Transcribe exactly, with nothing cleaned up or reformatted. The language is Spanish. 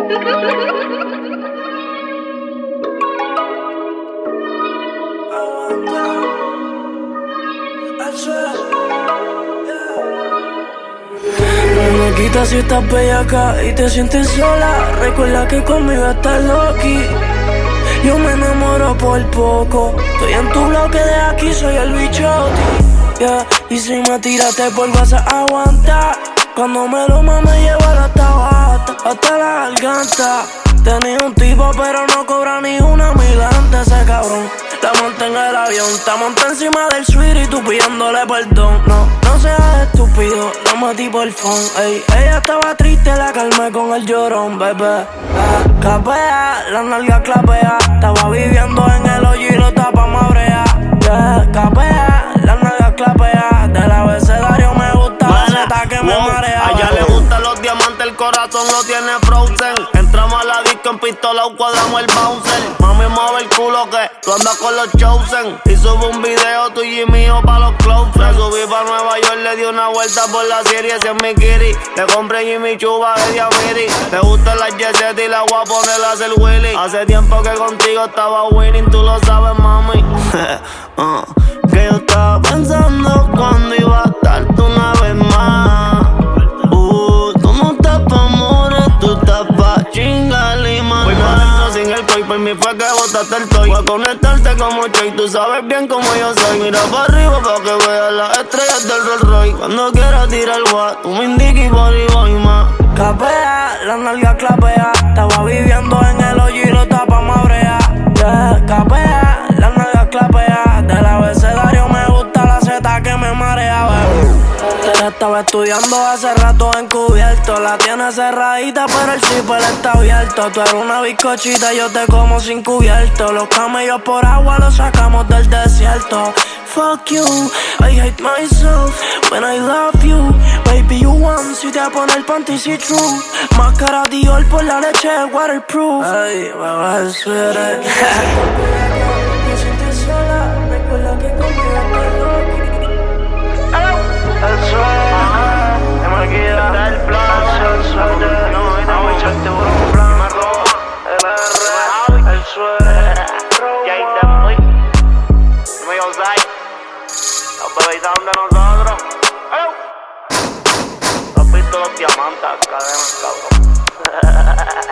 No me quitas si estás bellaca y te sientes sola. Recuerda que conmigo estás loqui. Yo me enamoro por poco. Estoy en tu bloque de aquí, soy el bichote. Yeah. Y si me tiraste por vas a aguantar. Cuando me lo me llevo a la tabata, hasta la garganta. Tenía un tipo pero no cobra ni una milante ese cabrón. La monté en el avión, te monté encima del suite y tú pidiéndole perdón. No, no seas estúpido, la metí por phone. Ey, ella estaba triste, la calmé con el llorón, bebé. Ah, capea, la nalga clapea. Estaba viviendo en el hoyo y lo tapa mabrea. Yeah, capea, la nalga clapea. Del abecedario me gusta la neta que me wow, marea. a ella le gustan los diamantes, el corazón lo tiene frozen. Entramos a la disco en pistola, cuadramos el bouncer. Mami, mueve el culo que tú andas con los chosen. Y subo un video tuyo y mío pa' los close. Me subí pa' Nueva York, le di una vuelta por la serie, ese es mi kitty. Le compré Jimmy Chuba de Diamiri. Le gustan las Jesset y la voy a poner a hacer Willy. Hace tiempo que contigo estaba winning, tú lo sabes, mami. uh, que yo estaba pensando cuando iba a darte una vez más. Uh, tú no estás pa' amores, tú estás pa' chingar y maná. Voy pa' dentro sin el coy, por mí fue que botaste el toy. Voy a conectarte como Choy, tú sabes bien cómo yo soy. Mira pa' arriba pa' que veas las estrellas del Rolls Royce. Cuando quieras tirar el guat, tú me indiques y por ahí voy más. Capea, la nalga clapea. Estaba viviendo en el hoyo y lo tapa mabrea. Yeah, capea, la nalga clapea. Del abecedario me gusta la zeta que me marea, bebé. Te estaba estudiando hace rato encubierto. La tienes cerradita pero el zipper está abierto. Tú eres una bizcochita, yo te como sin cubierto. Los camellos por agua los sacamos del desierto. Fuck you, I hate myself when I love you. Baby, you want si te pone el panty see true. Máscara Dior por la leche waterproof. Ay, bebé, eso eres. Me sientes sola, recuerda que conmigo estás loco. El suelo, te maquilla, el plan, el suelo, no me echaste por un plan, me roba, el R, el suelo, ya hay de muy, me yo say, los bebitas de nosotros, has visto los diamantes, cadenas, cabrón.